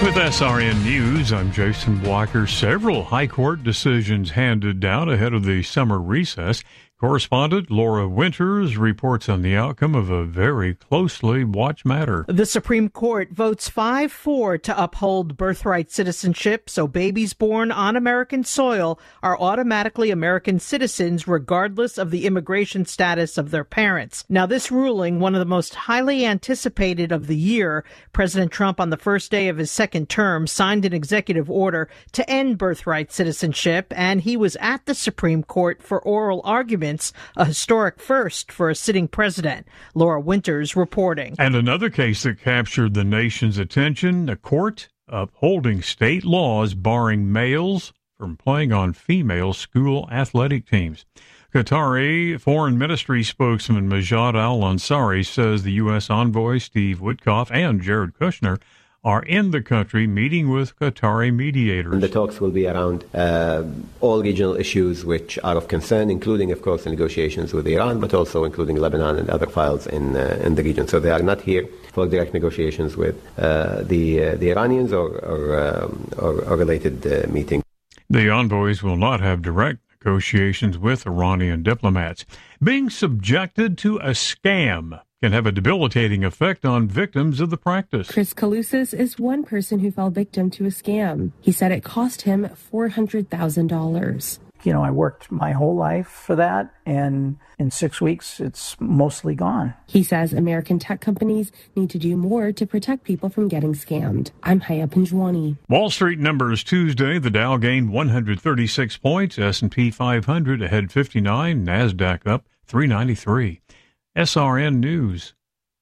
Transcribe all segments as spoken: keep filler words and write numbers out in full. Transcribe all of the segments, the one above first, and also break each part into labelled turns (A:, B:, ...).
A: With S R N News, I'm Jason Walker. Several high court decisions handed down ahead of the summer recess. Correspondent Laura Winters reports on the outcome of a very closely watched matter.
B: The Supreme Court votes five four to uphold birthright citizenship, so babies born on American soil are automatically American citizens regardless of the immigration status of their parents. Now, this ruling, one of the most highly anticipated of the year, President Trump on the first day of his second term signed an executive order to end birthright citizenship, and he was at the Supreme Court for oral arguments, a historic first for a sitting president. Laura Winters reporting.
A: And another case that captured the nation's attention, a court upholding state laws barring males from playing on female school athletic teams. Qatari Foreign Ministry spokesman Majid Al-Ansari says the U S envoy Steve Witkoff and Jared Kushner are in the country meeting with Qatari mediators.
C: The talks will be around uh, all regional issues which are of concern, including, of course, the negotiations with Iran, but also including Lebanon and other files in uh, in the region. So they are not here for direct negotiations with uh, the uh, the Iranians or or, um, or, or related uh, meetings.
A: The envoys will not have direct negotiations with Iranian diplomats. Being subjected to a scam can have a debilitating effect on victims of the practice.
D: Chris Kalousis is one person who fell victim to a scam. He said it cost him four hundred thousand dollars.
E: You know, I worked my whole life for that, and in six weeks, it's mostly gone.
D: He says American tech companies need to do more to protect people from getting scammed. I'm Haya Pinjwani.
A: Wall Street numbers Tuesday. The Dow gained one hundred thirty-six points, S and P five hundred ahead fifty-nine, NASDAQ up three ninety-three. S R N News.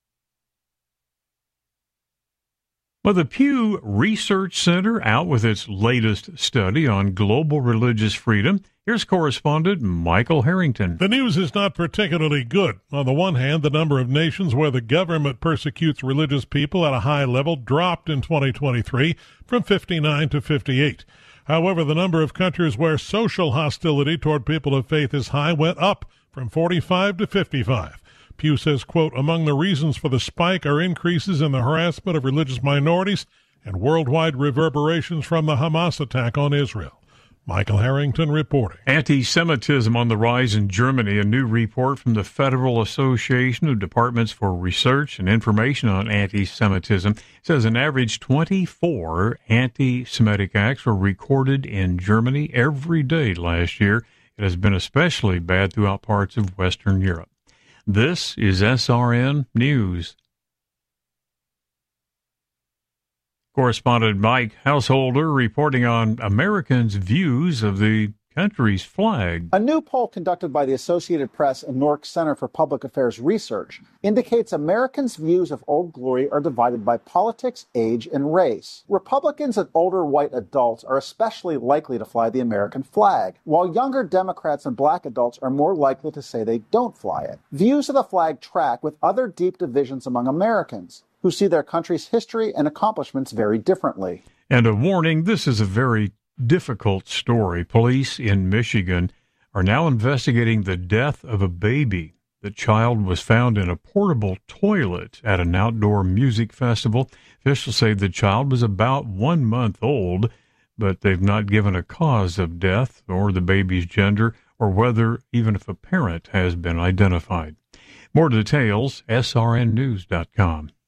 A: Well, the Pew Research Center out with its latest study on global religious freedom. Here's correspondent Michael Harrington.
F: The news is not particularly good. On the one hand, the number of nations where the government persecutes religious people at a high level dropped in twenty twenty-three from fifty-nine to fifty-eight. However, the number of countries where social hostility toward people of faith is high went up from forty-five to fifty-five. Pew says, quote, among the reasons for the spike are increases in the harassment of religious minorities and worldwide reverberations from the Hamas attack on Israel. Michael Harrington reporting.
A: Anti-Semitism on the rise in Germany. A new report from the Federal Association of Departments for Research and Information on Anti-Semitism says an average twenty-four anti-Semitic acts were recorded in Germany every day last year. It has been especially bad throughout parts of Western Europe. This is S R N News. Correspondent Mike Householder reporting on Americans' views of the country's flag.
G: A new poll conducted by the Associated Press and Newark Center for Public Affairs Research indicates Americans' views of Old Glory are divided by politics, age, and race. Republicans and older white adults are especially likely to fly the American flag, while younger Democrats and black adults are more likely to say they don't fly it. Views of the flag track with other deep divisions among Americans, who see their country's history and accomplishments very differently.
A: And a warning, this is a very difficult story. Police in Michigan are now investigating the death of a baby. The child was found in a portable toilet at an outdoor music festival. Officials say the child was about one month old, but they've not given a cause of death or the baby's gender or whether even if a parent has been identified. More details, S R N news dot com.